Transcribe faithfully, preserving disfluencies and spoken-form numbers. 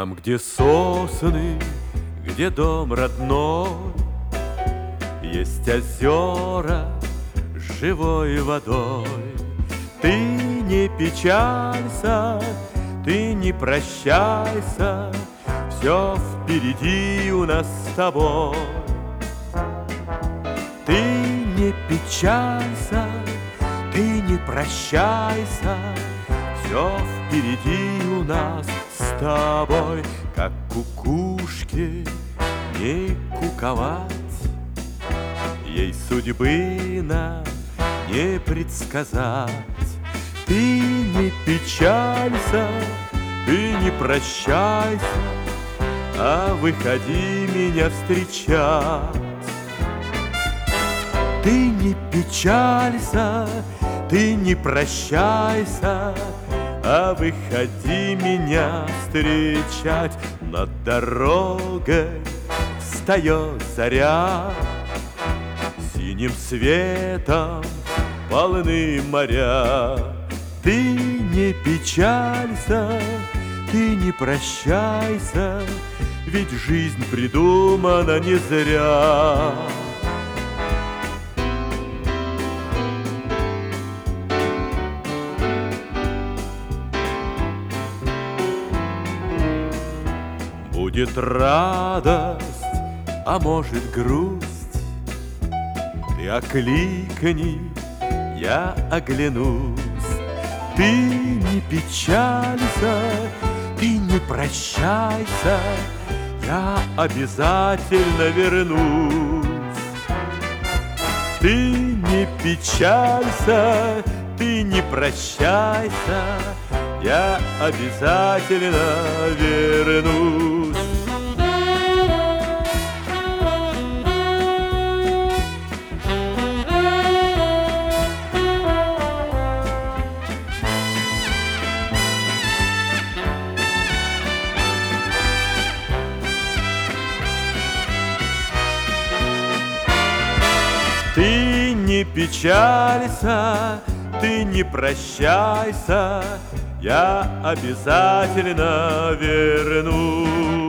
Там, где сосны, где дом родной, есть озера с живой водой. Ты не печалься, ты не прощайся, все впереди у нас с тобой. Ты не печалься, ты не прощайся, все впереди у нас с тобой. Как кукушке не куковать, ей судьбы нам не предсказать. Ты не печалься, ты не прощайся, а выходи меня встречать. Ты не печалься, ты не прощайся, а выходи меня встречать. Над дорогой встает заря, синим светом полны моря. Ты не печалься, ты не прощайся, ведь жизнь придумана не зря. Будет радость, а может грусть, ты окликни, я оглянусь. Ты не печалься, ты не прощайся, я обязательно вернусь. Ты не печалься, ты не прощайся, я обязательно вернусь. Ты не печалься, ты не прощайся, я обязательно вернусь.